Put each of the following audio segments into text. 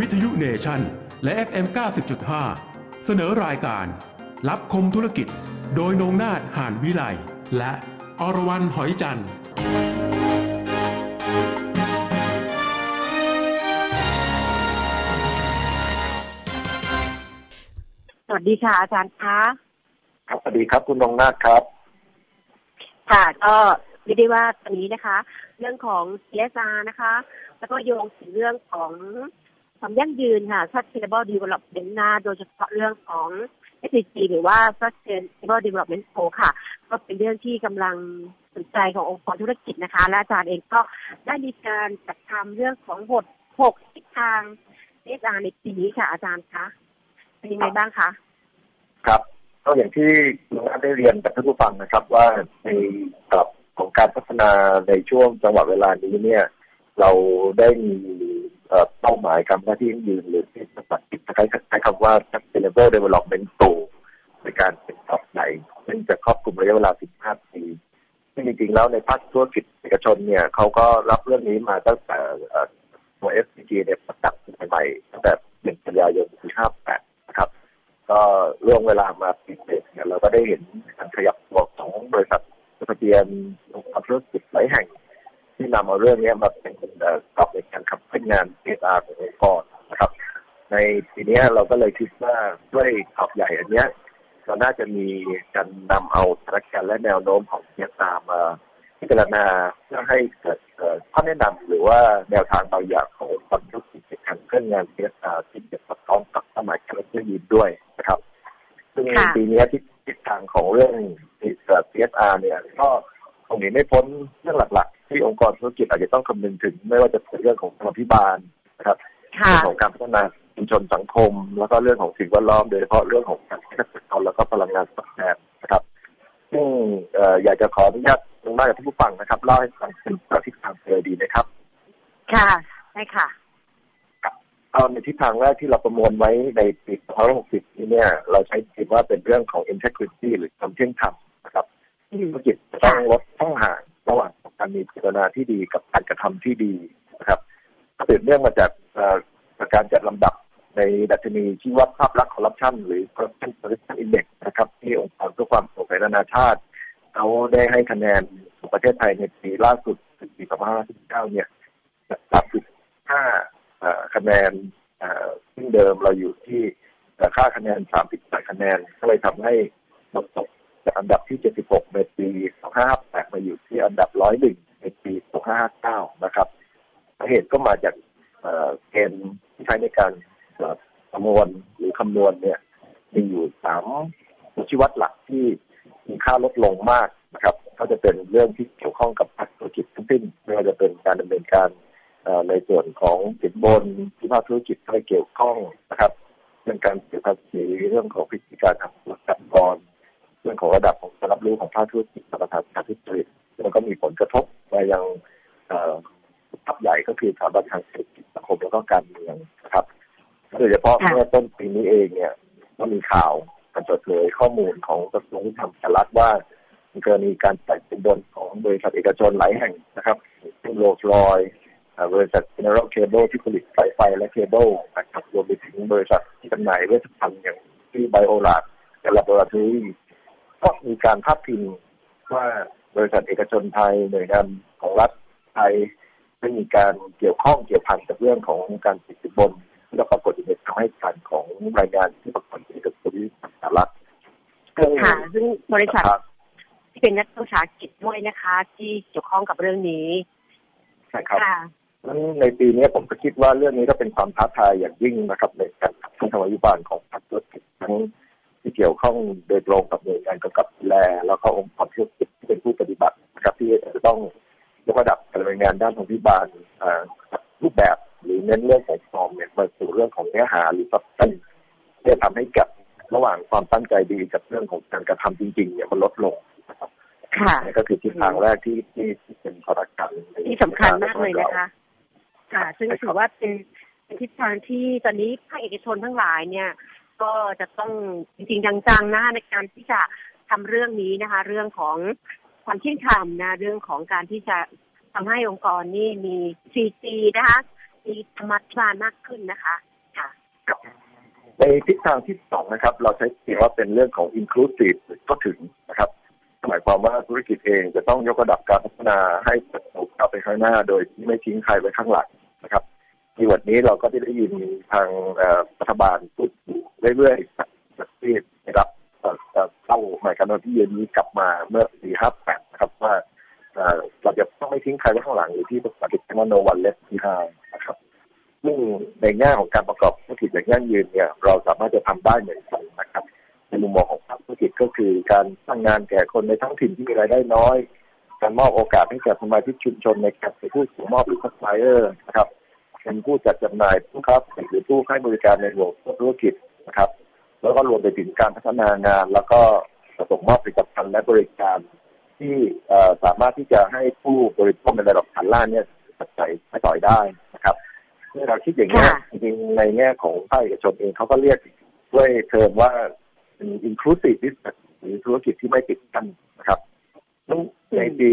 ทยุเนชั่นและ FM 90.5 เสนอรายการลับคมธุรกิจโดยนงนาถ หานวิไลและอรวรรณ หอยจันทร์สวัสดีค่ะอาจารย์คะครับสวัสดีครับคุณนงนาถครับค่ะก็เรียกได้ว่าตอนนี้นะคะเรื่องของ CSR นะคะแล้วก็โยงถึงเรื่องของความยั่งยืนค่ะ Sustainable Development นะโดยเฉพาะเรื่องของ SDG หรือว่า Sustainable Development Goal ค่ะก็เป็นเรื่องที่กำลังสนใจขององค์กรธุรกิจนะคะและอาจารย์เองก็ได้มีการจัดทำเรื่องของ6ทิศทาง CSR ในปีนี้ค่ะอาจารย์คะเป็นยังไงบ้างคะครับก็อย่างที่เราได้เรียนกับท่านผู้ฟังนะครับว่าในกับของการพัฒนาในช่วงจังหวะเวลานี้เนี่ยเราได้มีเป้าหมายการพัฒนาที่ยั่งยืนหรือที่ภาษาอังกฤษใช้คำว่า Sustainable Development Goal ในการเป็นท็อปไหนซึ่งจะครอบคลุมระยะเวลา 15 ปีซึ่งจริงๆแล้วในภาคธุรกิจเอกชนเนี่ยเขาก็รับเรื่องนี้มาตั้งแต่ตัว SDG เนี่ยประกาศใหม่ๆตั้งแต่เดือนกันยายนปี 58นะครับก็ล่วงเวลามาปีเศษเนี่ยเราก็ได้เห็นการขยับตัวของบริษัททะเบียนองค์กรธุรกิจหลายแห่งที่นำเอาเรื่องนี้มาเป็นกรอบในการขับเคลื่อนงาน CSR ขององค์กรนะครับในปีนี้เราก็เลยคิดว่าด้วยกรอบใหญ่อันนี้เราน่าจะมีการนำเอาสถานการณ์และแนวโน้มของ CSR มาพิจารณาเพื่อให้เกิดข้อแนะนำหรือว่าแนวทางบางอย่างขององค์กรธุรกิจในการเคลื่อนงาน CSR ที่จะสอดคล้องกับเป้าหมายการยั่งยืนด้วยนะครับซึ่งปีนี้ทิศทางของเรื่อง CSR เนี่ยก็คงหนีไม่พ้นเรื่องหลักๆที่องค์กรธุรกิจอาจจะต้องคำนึงถึงไม่ว่าจะเป็นเรื่องของธรรมาภิบาลนะครับเรื่องของการพัฒนาชุมชนสังคมแล้วก็เรื่องของสิ่งแวดล้อมโดยเฉพาะเรื่องของการใช้ทรัพยากรแล้วก็พลังงานทดแทนนะครับซึ่งอยากจะขออนุญาตลงมาจากท่านผู้ฟังนะครับเล่าให้ฟังถึงทิศทางเลยดีนะครับค่ะได้ค่ะในทิศทางแรกที่เราประมวลไว้ในปี2560นี้เนี่ยเราใช้คำว่าเป็นเรื่องของ integrity หรือความเที่ยงธรรมนะครับธุรกิจจะต้องลดช่องห่างระหว่างการมีเจตนาที่ดีกับการกระทำที่ดีนะครับสืบเนื่องมาจากการจัดลำดับในดัชนีที่วัดภาพลักษณ์คอร์รัปชันหรือ corruption perception index นะครับที่องค์กรเพื่อความโปร่งใสนานาชาติเขาได้ให้คะแนนของประเทศไทยในปีล่าสุดปี2559เนี่ย35คะแนนซึ่งเดิมเราอยู่ที่ค่าคะแนน38คะแนนก็เลยทำให้เราตกจากอันดับที่76ในปี2558มาอยู่ที่อันดับ101ในปี2559นะครับสาเหตุก็มาจากเกณฑ์ที่ใช้ในการประมวลหรือคำนวณเนี่ยมีอยู่3ตัวชี้วัดหลักที่มีค่าลดลงมากนะครับก็จะเป็นเรื่องที่เกี่ยวข้องกับภาคธุรกิจทั้งสิ้นไม่ว่าจะเป็นการดำเนินการในส่วนของสินบนที่ภาคธุรกิจที่เกี่ยวข้องนะครับเรื่องการเสียภาษีเรื่องของพิธีการทำธุรกรเรื่องของระดับของการรับรู้ของภาคธุรกิจและประธานการทุจริตแล้วก็มีผลกระทบมายังภาพใหญ่ก็คือสถาบันทางเศรษฐกิจสังคมแล้วก็การเมืองนะครับโดยเฉพาะเมื่อต้นปีนี้เองเนี่ยก็มีข่าวการเปิดเผยข้อมูลของกระทรวงยุติธรรมสหรัฐว่ามีกรณีการจ่ายสินบนของบริษัทเอกชนหลายแห่งนะครับเช่นโรลส์รอยซ์บริษัท General Cable ที่ผลิตสายไฟและเคเบิลนะครับรวมไปถึงบริษัทที่จำหน่ายเวชภัณฑ์อย่างที่ไบโอลาดและลาบอราทอรี่ก็มีการพาดพิงว่าบริษัทเอกชนไทยหน่วยงานของรัฐไทยได้มีการเกี่ยวข้องเกี่ยวพันกับเรื่องของการติดสินบนและปรากฏในคำให้การของรายงานที่ปรากฏในกระทรวงยุติธรรมสหรัฐค่ะซึ่งบริษัทที่เป็นนักวิชาการด้วยนะคะที่เกี่ยวข้องกับเรื่องนี้ใช่ครับในปีนี้ผมก็คิดว่าเรื่องนี้ก็เป็นความท้าทายอย่างยิ่งนะครับในการขับเคลื่อนนโยบายของภาคธุรกิจทั้งที่เกี่ยวข้องโดยตรงกับหน่วยงานกำกับดูแลแล้วก็องค์กรธุรกิจที่เป็นผู้ปฏิบัตินะครับที่จะต้องยกระดับการดำเนินงานด้านทางพิบาลรูปแบบหรือเน้นเรื่องของฟอร์มเนี่ยมาสู่เรื่องของเนื้อหาหรือซับซ้อนที่จะทำให้กับระหว่างความตั้งใจดีกับเรื่องของการกระทำจริงๆเนี่ยมันลดลงนะครับนี่ก็คือทิศทางแรกที่เป็นพลังการที่สำคัญมากเลยนะคะค่ะซึ่งถือว่าเป็นทิศทางที่ตอนนี้ภาคเอกชนทั้งหลายเนี่ยก็จะต้องจริงๆจังๆนะในการที่จะทำเรื่องนี้นะคะเรื่องของความเที่ยงธรรมนะเรื่องของการที่จะทำให้องค์กรนี่มี CG นะคะมีธรรมะมากขึ้นนะคะในทิศทางที่สองนะครับเราใช้เรียกว่าเป็นเรื่องของ inclusive ก็ถึงนะครับหมายความว่าธุรกิจเองจะต้องยกระดับการพัฒนาให้เติบโตก้าวไปข้างหน้าโดยที่ไม่ทิ้งใครไว้ข้างหลังนะครับในวันนี้เราก็ได้ยินทางรัฐบาลพูดเรื่อยๆที่ได้รับเข้าหมายการที่เย็นนี้กลับมาเมื่อปี58นะครับว่าเราจะต้องไม่ทิ้งใครไว้ข้างหลังหรือที่ปฏิบัติว่า no one left behind นะครับซึ่งในแง่ของการประกอบธุรกิจอย่างยั่งยืนเนี่ยเราสามารถจะทำได้เหมือนกันนะครับในมุมมองของภาคธุรกิจก็คือการสร้างงานแก่คนในท้องถิ่นที่มีรายได้น้อยการมอบโอกาสให้กับสมาชิกชุมชนในการเป็นผู้ส่งมอบหรือซัพพลายเออร์นะครับเป็นผู้จัดจำหน่ายผู้ค้าปลีกหรือผู้ให้บริการในระบบธุรกิจนะครับแล้วก็รวมไปถึงการพัฒนางานแล้วก็ส่งมอบผลิตภัณฑ์และบริการที่สามารถที่จะให้ผู้บริโภคในระดับฐานล่างเนี่ยใช้ต่อยได้นะครับเมื่อเราคิดอย่างนี้จริงๆในแง่ของภาคเอกชนเองเขาก็เรียกด้วยเทอมว่าเป็น inclusive business หรือธุรกิจที่ไม่ปิดกั้นนะครับในปี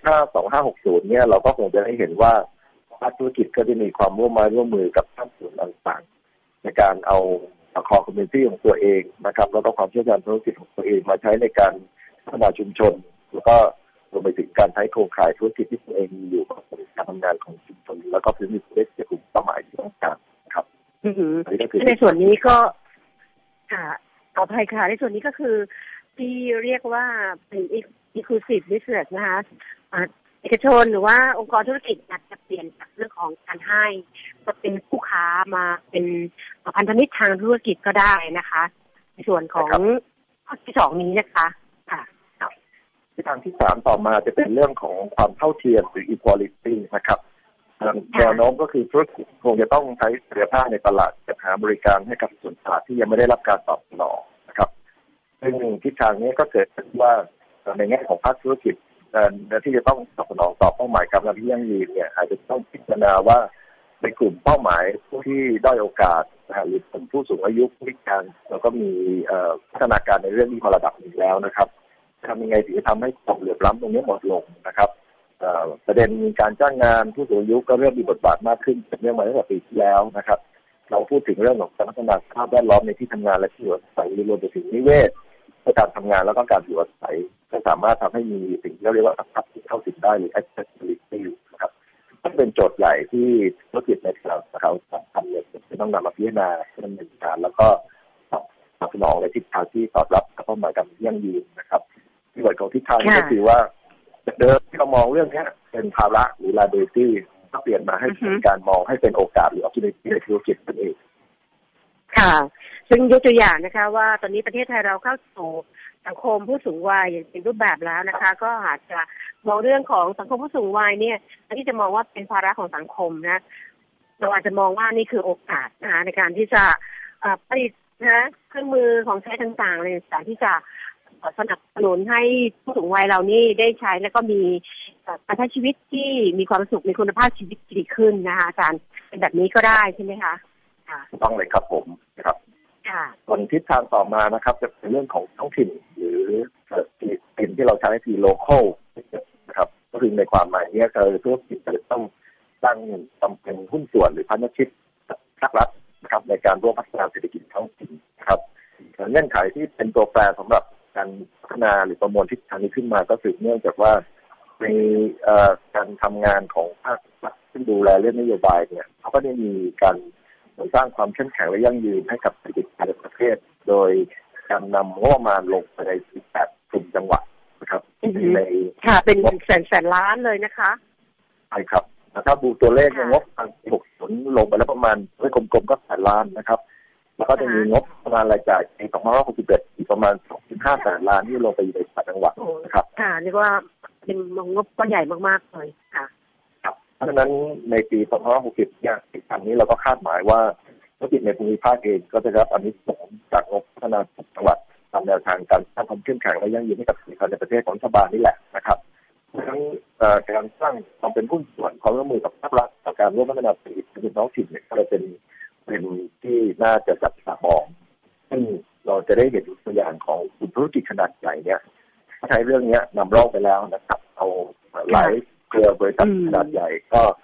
2560เนี่ยเราก็คงจะได้เห็นว่าภาคธุรกิจก็จะมีความร่วมมือกับภาคส่วนต่างๆในการเอาคอมมูนิตี้ของตัวเองนะครับแล้วก็ความเชี่ยวชาญธุรกิจของตัวเองมาใช้ในการพัฒนาชุมชนแล้วก็รวมไปถึงการใช้โครงข่ายธุรกิจที่ตัวเองมีอยู่กับการทำงานของชุมชนแล้วก็พื้นที่เล็กๆกลุ่มเป้าหมายที่ต้องการครับในส่วนนี้ก็ต่อไปค่ะในส่วนนี้ก็คือที่เรียกว่าเป็น inclusive business นะคะเอกชนหรือว่าองค์กรธุรกิจอาจจะเปลี่ยนจากเรื่องของการให้มาเป็นผู้ค้ามาเป็นพันธมิตรทางธุรกิจก็ได้นะคะในส่วนของข้อที่สองนี้นะคะค่ะทางที่สามต่อมาจะเป็นเรื่องของความเท่าเทียมหรือ equality นะครับแนวโน้มก็คือธุรกิจคงจะต้องใช้ศักยภาพในตลาดจัดหาบริการให้กับส่วนตลาดที่ยังไม่ได้รับการตอบสนองนะครับซึ่งทิศทางนี้ก็เกิดขึ้นว่าในแง่ของภาคธุรกิจที่จะต้องตอบสนองต่อเป้าหมายการที่ยั่งยืนเนี่ยอาจจะต้องพิจารณาว่าในกลุ่มเป้าหมายผู้ที่ด้อยโอกาสหรือกลุ่มผู้สูงอายุผู้พิการแล้วก็มีพัฒนาการในเรื่องนี้พอระดับหนึ่งแล้วนะครับทำยังไงถึงจะทำให้ความเหลื่อมล้ำตรงนี้หมดลงนะครับประเด็นการจ้างงานผู้สูงอายุก็เริ่มมีบทบาทมากขึ้นเป็นเรื่องมาตั้งแต่ปีที่แล้วนะครับเราพูดถึงเรื่องของการพัฒนาสภาพแวดล้อมในที่ทำงานและที่อยู่อาศัยรวมไปถึงนิเวศการทำงานแล้วก็การอยู่อาศัยก็สามารถทำให้มีสิ่งที่เรียกว่าทักษะเข้าถึงได้หรือ accessibility นะครับก็เป็นโจทย์ใหญ่ที่ธุรกิจในตลาดเขาทำเนี่ยจะต้องนำมาพิจารณาดำเนินการแล้วก็ตอบสนองในทิศทางที่ตอบรับกับเป้าหมายการยั่งยืนนะครับที่บทของทิศทางก็คือว่าเดิมที่เรามองเรื่องนี้เป็นภาระหรือ liability ก็เปลี่ยนมาให้เป็นการมองให้เป็นโอกาสหรือ opportunity ในธุรกิจนั่นเองค่ะซึ่งยกตัวอย่างนะคะว่าตอนนี้ประเทศไทยเราเข้าสู่สังคมผู้สูงวัยอย่างเป็นรูปแบบแล้วนะคะก็อาจจะมองเรื่องของสังคมผู้สูงวัยเนี่ยที่จะมองว่าเป็นภาระของสังคมนะเราอาจจะมองว่านี่คือโอกาสนะคะในการที่จะผลิตนะเครื่องมือของใช้ต่างๆในการที่จะสนับสนุนให้ผู้สูงวัยเรานี่ได้ใช้แล้วก็มีการใช้ชีวิตที่มีความสุขมีคุณภาพชีวิตดีขึ้นนะคะอาจารย์เป็นแบบนี้ก็ได้ใช่ไหมคะต้องเลยครับผมนะครับส่วนทิศทางต่อมานะครับจะเป็นเรื่องของท้องถิ่นหรือถิ่นที่เราใช้คือ local นะครับก็คือในความหมายนี้คือธุรกิจจะต้องตั้งจำเป็นหุ้นส่วนหรือพาร์ทเนอร์ชิพภาครัฐนะครับในการร่วมพัฒนาเศรษฐกิจท้องถิ่นนะครับเงื่อนไขที่เป็นตัวแปรสำหรับการพัฒนาหรือประมวลทิศทางนี้ขึ้นมาก็สืบเนื่องจากว่าในการทำงานของภาครัฐซึ่งดูแลเรื่องนโยบายเนี่ยเขาก็ได้มีการสร้างความเข้มแข็งและยั่งยืนให้กับเศรษฐกิจในประเทศโดยการนำงบประมาณลงไปใน18กลุ่มจังหวัดนะครับในค่ะเป็นแสนล้านเลยนะคะใช่ครับถ้าดูตัวเลขงบทาง60ลงไปแล้วประมาณด้วยกลมๆก็แสนล้านนะครับแล้วก็จะมีงบประมาณรายจ่ายใน2561อีกประมาณ 2.5 แสนล้านที่ลงไปอยู่ในจังหวัดนะครับค่ะเรียกว่าเป็นงบก็ใหญ่มากๆเลยค่ะเพราะฉะนั้นในปี2560เนี่ยทางนี้เราก็คาดหมายว่าธุรกิจในภูมิภาคเองก็จะรับอานิสงส์จากงบพัฒนาจังหวัดตามแนวทางการสร้างความเข้มแข็งและยั่งยืนให้กับในประเทศของรัฐบาลนี่แหละนะครับทั้งการสร้างความเป็นหุ้นส่วนความร่วมมือกับภาครัฐต่อการร่วมพัฒนาเศรษฐกิจในท้องถิ่นเนี่ยก็เลยเป็นที่น่าจะจับตามองซึ่งเราจะได้เห็นตัวอย่างของกลุ่มธุรกิจขนาดใหญ่เนี่ยใช้เรื่องนี้นำร่องไปแล้วนะครับเอาหลายเครือบริษัทขนาดใหญ่ก็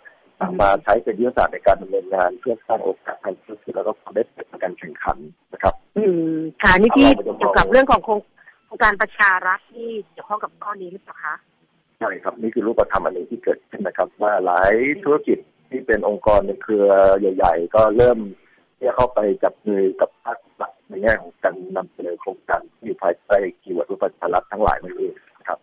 มาใช้เป็นยุทธศาสตร์ในการดำเนินงานเพื่อสร้างโอกาสทางธุรกิจแล้วก็ความได้เปรียบในการแข่งขันนะครับค่ะนี่ที่เกี่ยวกับเรื่องของโครงการประชารัฐที่เกี่ยวข้องกับข้อนี้หรือเปล่าคะใช่ครับนี่คือรูปธรรมอันหนึ่งที่เกิดขึ้นนะครับว่าหลายธุรกิจที่เป็นองค์กรในเครือใหญ่ๆก็เริ่มที่จะเข้าไปจับมือกับภาครัฐในแง่ของการนำเสนอโครงการที่อยู่ภายใต้คีย์เวิร์ดรูปประชารัฐทั้งหลายนั่นเองครับ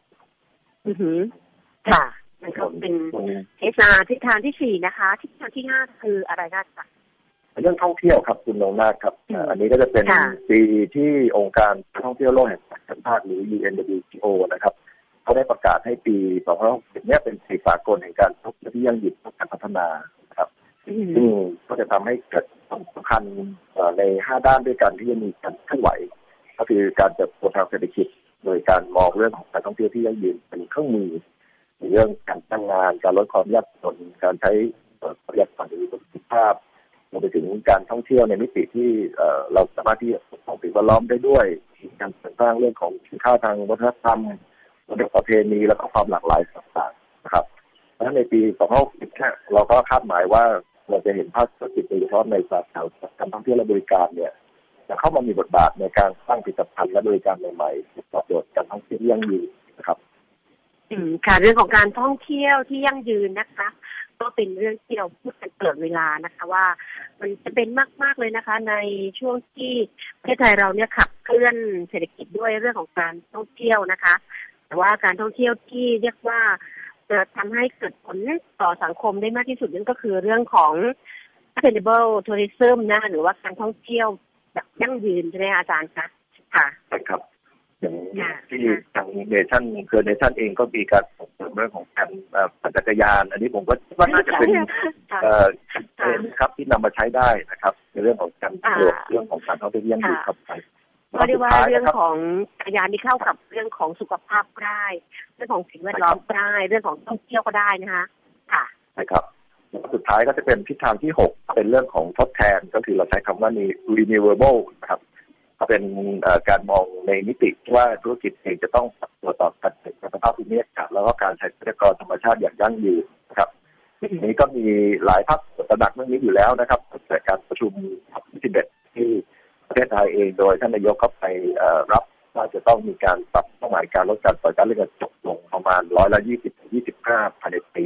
ค่ะมันก็เป็นทิศทางที่4นะคะทิศทางที่5คืออะไรคะเรื่องท่องเที่ยวครับคุณนงนาถครับอันนี้ก็จะเป็นปีที่องค์การท่องเที่ยวโลกแห่งชาติหรือ UNWTO นะครับเขาได้ประกาศให้ปี2060เนี่ยเป็นปีสากลแห่งการท่องเที่ยวที่ยั่งยืนและการพัฒนาครับซึ่งก็จะทำให้เกิดความสำคัญใน5ด้านด้วยกันที่จะมีการเคลื่อนไหวก็คือการเติบโตทางเศรษฐกิจโดยการมองเรื่องของการท่องเที่ยวที่ยั่งยืนเป็นเครื่องมือในเรื่องการจ้างงานการลดความยากจนการใช้ประหยัดพลังงานประสิทธิภาพรวมไปถึงการท่องเที่ยวในมิติที่เราสามารถที่จะปกป้องสิ่งแวดล้อมได้ด้วยการสร้างเรื่องของคุณค่าทางวัฒนธรรมประเพณีและก็ความหลากหลายต่างๆนะครับเพราะฉะนั้นในปี2060เราก็คาดหมายว่าเราจะเห็นภาคธุรกิจโดยเฉพาะในสาขาการท่องเที่ยวและบริการเนี่ยจะเข้ามามีบทบาทในการสร้างผลิตภัณฑ์และบริการใหม่ๆตอบโจทย์การท่องเที่ยวยั่งยืนนะครับค่ะเรื่องของการท่องเที่ยวที่ยั่งยืนนะคะก็เป็นเรื่องที่เราพูดกันตลอดเวลานะคะว่ามันจะเป็นมากๆเลยนะคะในช่วงที่ประเทศไทยเราเนี่ยขับเคลื่อนเศรษฐกิจด้วยเรื่องของการท่องเที่ยวนะคะแต่ว่าการท่องเที่ยวที่เรียกว่าจะทำให้เกิดผลต่อสังคมได้มากที่สุดนั่นก็คือเรื่องของ sustainable tourism นะหรือว่าการท่องเที่ยวแบบยั่งยืนใช่ไหมอาจารย์คะค่ะใช่ครับอย่างที่ทางเนชั่นคือเนชั่นเองก็มีการส่งเสริมเรื่องของการปั่นจักรยานอันนี้ผมก็ว่าน่าจะเป็นครับที่นำมาใช้ได้นะครับในเรื่องของการเรื่องของการท่องเที่ยวยั่งยืนครับก็เรียกว่าเรื่องของจักรยานที่เข้ากับเรื่องของสุขภาพได้เรื่องของสิ่งแวดล้อมได้เรื่องของท่องเที่ยวก็ได้นะคะค่ะใช่ครับสุดท้ายก็จะเป็นทิศทางที่6เป็นเรื่องของทดแทนก็คือเราใช้คำว่า renewable นะครับก็เป็นการมองในมิติว่าธุรกิจเองจะต้องปรับตัวต่อการเปลี่ยนแปลงสภาพภูมิอากาศแล้วก็การใช้ทรัพยากรธรรมชาติอย่างยั่งยืนนะครับนี้ก็มีหลายภาคตระหนักเรื่องนี้อยู่แล้วนะครับแต่การประชุมที่11ที่ประเทศไทยเองโดยท่านนายกก็ไปรับว่าจะต้องมีการปรับเป้าหมายการลดการปล่อยก๊าซเรือนกระจกลงประมาณ20-25%ภายในปี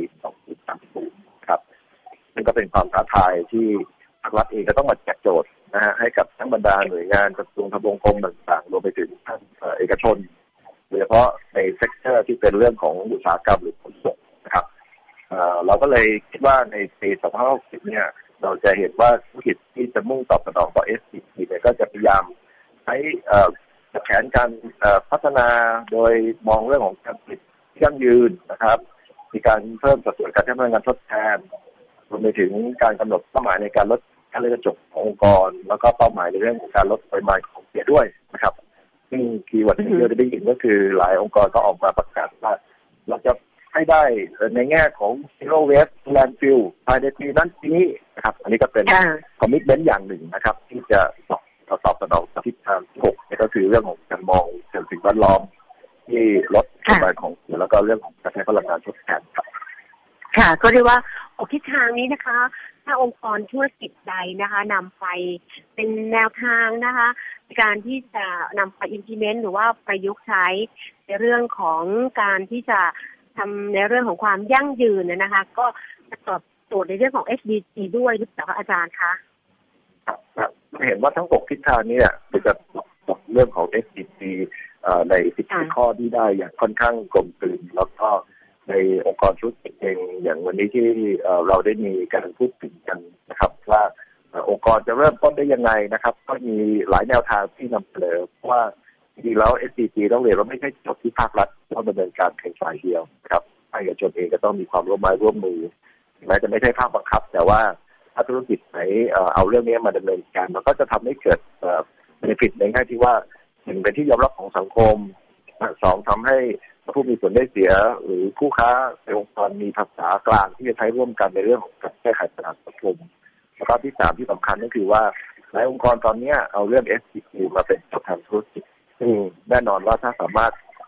2030ครับนั่นก็เป็นความท้าทายที่ภาครัฐเองก็ต้องมาแจกโจทย์นะฮะให้กับทั้งบรรดาหน่วยงานกระทรวงทบวงกรมต่างๆรวมไปถึงท่านเอกชนโดยเฉพาะในเซกเตอร์ที่เป็นเรื่องของอุตสาหกรรมหรือขนส่งนะครับเราก็เลยคิดว่าในปี2060เนี่ยเราจะเห็นว่าธุรกิจที่จะมุ่งตอบสนองต่อ SDG เนี่ยก็จะพยายามใช้แผนการพัฒนาโดยมองเรื่องของการผลิตยั่งยืนนะครับมีการเพิ่มสัดส่วนการใช้พลังงานทดแทนรวมไปถึงการกำหนดเป้าหมายในการลดการเรือนกระจกขององค์กรแล้วก็เป้าหมายในเรื่องของการลดปริมาณของเสียด้วยนะครับซึ่งคีย์เวิร์ดที่เราได้ยินก็คือหลายองค์กรก็ออกมาประกาศว่าเราจะให้ได้ในแง่ของ zero waste landfill ภายในปีนั้นปีนี้นะครับอันนี้ก็เป็นคอมมิตเมนต์อย่างหนึ่งนะครับที่จะตอบสนองทิศทางที่6ก็คือเรื่องของการมองเชิงสิ่งแวดล้อมที่ลดปริมาณของเสียแล้วก็เรื่องของการใช้พลังงานทดแทนครับค่ะก็เรียกว่าทิศทางนี้นะคะถ้าองค์กรธุรกิจใดนะคะนำไปเป็นแนวทางนะคะในการที่จะนำไป implement หรือว่าประยุกต์ใช้ในเรื่องของการที่จะทำในเรื่องของความยั่งยืนนะคะก็จะตอบโจทย์ในเรื่องของ SDG ด้วยหรือเปล่าคะอาจารย์คะครับเห็นว่าทั้ง6ทิศทางนี้เนี่ยจะตอบเรื่องของ SDG ใน10ข้อที่ได้อย่างค่อนข้างกลมกลืนแล้วก็ในองค์กรธุรกิจเองอย่างวันนี้ที่เราได้มีการพูดถึงกันนะครับว่าองค์กรจะเริ่มต้นได้ยังไงนะครับก็มีหลายแนวทางที่นำเสนอว่าจริงๆแล้ว SDG ต้องเรียนว่าไม่ใช่จบที่ภาครัฐต้องดำเนินการเพียงฝ่ายเดียวนะครับภาคเอกชนเองก็ต้องมีความร่วมมือแม้จะไม่ใช่ภาคบังคับแต่ว่าถ้าธุรกิจไหนเอาเรื่องนี้มาดำเนินการมันก็จะทำให้เกิดbenefit ในแง่ที่ว่าหนึ่งเป็นที่ยอมรับของสังคมสองทำให้ผู้มีส่วนได้เสียหรือผู้ค้าในองค์กรมีภาษากลางที่จะใช้ร่วมกันในเรื่องของการแก้ไขปัญหาสังคมแล้วก็ที่3ที่สำคัญก็คือว่าหลายองค์กรตอนนี้เอาเรื่อง SDG มาเป็นตัวแทนธุรกิจซึ่งแน่นอนว่าถ้าสามารถ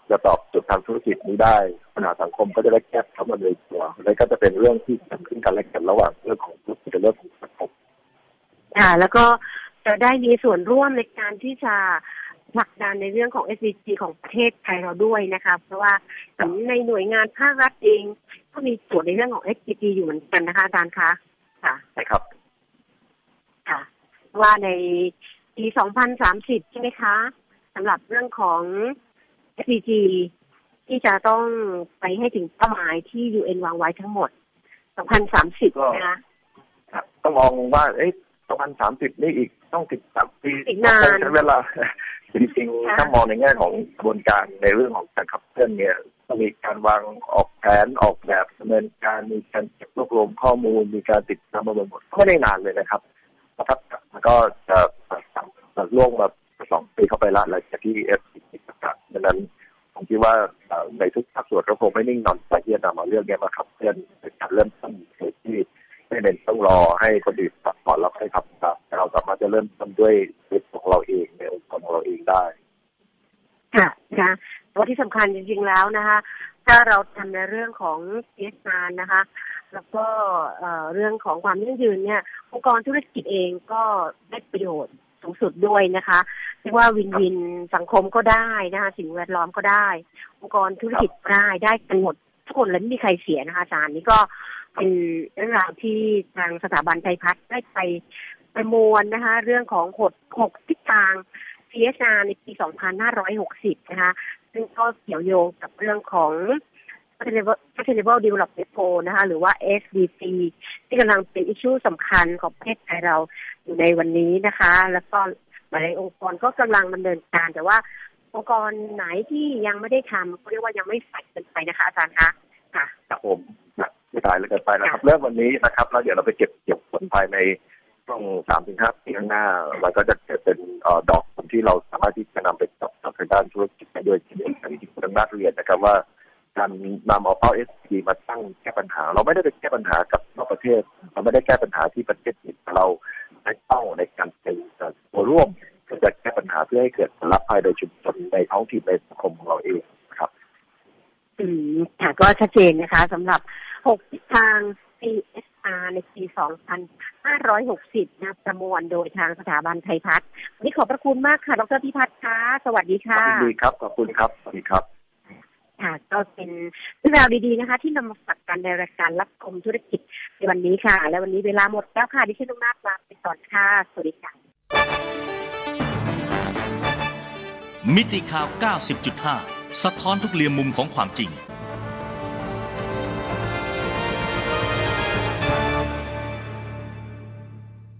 จะตอบโจทย์ทางธุรกิจนี้ได้ปัญหาสังคมก็จะได้แก้เข้ามาเลยตัวแล้วก็จะเป็นเรื่องที่เกิดขึ้นกันและกันระหว่างเรื่องของธุรกิจกับเรื่องของสังคมแล้วก็จะได้มีส่วนร่วมในการที่จะผลักดันในเรื่องของ SDG ของประเทศไทยเราด้วยนะคะเพราะว่าในหน่วยงานภาครัฐเองก็มีส่วนในเรื่องของ SDG อยู่เหมือนกันนะคะอาจารย์คะค่ะใช่ครับค่ะว่าในปี 2030 ใช่ไหมคะสำหรับเรื่องของ SDG ที่จะต้องไปให้ถึงเป้าหมายที่ UN วางไว้ทั้งหมด 2030 นะคะต้องมองว่า2030 นี่อีกต้อง13 ปีอีกนานใช้เวลาจริงๆถ้ามองในแง่ของกระบวนการในเรื่องของการขับเคลื่อนเนี่ยต้องมีการวางออกแผนออกแบบดำเนินการมีการเก็บรวบรวมข้อมูลมีการติดตามประเมินผลไม่ได้นานเลยนะครับแล้วก็จะล่วงมา2 ปีเข้าไปละหลังจากที่ FCC ประกาศดังนั้นผมคิดว่าในทุกภาคส่วนก็คงไม่นิ่งนอนใจที่จะนำเอาเรื่องนี้มาขับเคลื่อนเป็นการเริ่มต้นที่ไม่เป็นต้องรอให้คนอื่นตัดก่อนแล้วให้ทำตามเราสามารถจะเริ่มต้นด้วยตัวของเราเองในองค์กรของเราเองได้ค่ะแต่ว่าที่สำคัญจริงๆแล้วนะคะถ้าเราทำในเรื่องของ CSR นะคะแล้วก็เรื่องของความยั่งยืนเนี่ยองค์กรธุรกิจเองก็ได้ประโยชน์สูงสุดด้วยนะคะเรียกว่าวินวินสังคมก็ได้นะคะสิ่งแวดล้อมก็ได้องค์กรธุรกิจได้กันหมดทุกคนเลยไม่มีใครเสียนะคะอาจารย์นี่ก็เป็นเรื่องราวที่ทางสถาบันไทยพัฒน์ได้ไปประมวลนะคะเรื่องของ6ทิศทาง CSR ในปี 2560 นะคะซึ่งก็เกี่ยวโยงกับเรื่องของ Sustainable Development Goal นะคะหรือว่า SDG ที่กำลังเป็นอิชชูสำคัญของประเทศไทยเราอยู่ในวันนี้นะคะแล้วก็หลายองค์กรก็กำลังดำเนินการแต่ว่าองค์กรไหนที่ยังไม่ได้ทำก็เรียกว่ายังไม่ใส่เกินไปนะคะอาจารย์คะค่ะครับผมไม่ตายเลยเกินไปนะครับเรื่องวันนี้นะครับแล้วเดี๋ยวเราไปเก็บผลภายในช่วง 3-5 ปีข้างหน้ามันก็จะเกิดเป็นดอกผลที่เราสามารถที่จะนำไปจับทางด้านธุรกิจได้ด้วยที่ที่คุณนักเรียนนะครับว่าการนำเอาเป้า SDG มาตั้งแก้ปัญหาเราไม่ได้ไปแก้ปัญหากับนอกประเทศเราไม่ได้แก้ปัญหาที่ประเทศอื่นเราใช้เป้าในการเป็นตัวร่วมก็จะแก้ปัญหาเพื่อให้เกิดผลลัพธ์ภายในชุมชนในท้องถิ่นในสังคมของเราเองครับค่ะก็ชัดเจนนะคะสำหรับ6ทิศทาง CSR ในปี 2560 นะประมวลโดยทางสถาบันไทยพัฒน์วันนี้ขอบพระคุณมากค่ะดร.พิพัฒน์ค่ะสวัสดีค่ะสวัสดีครับขอบคุณครับสวัสดีครับค่ะก็เป็นเรื่องราวดีๆนะคะที่นำมาฝากกันในรายการรับชมธุรกิจในวันนี้ค่ะและวันนี้เวลาหมดแล้วค่ะดิฉันนุ่งนาฏลาไปก่อนค่ะสวัสดีค่ะมิติข่าว 90.5 สะท้อนทุกเหลี่ยมมุมของความจริง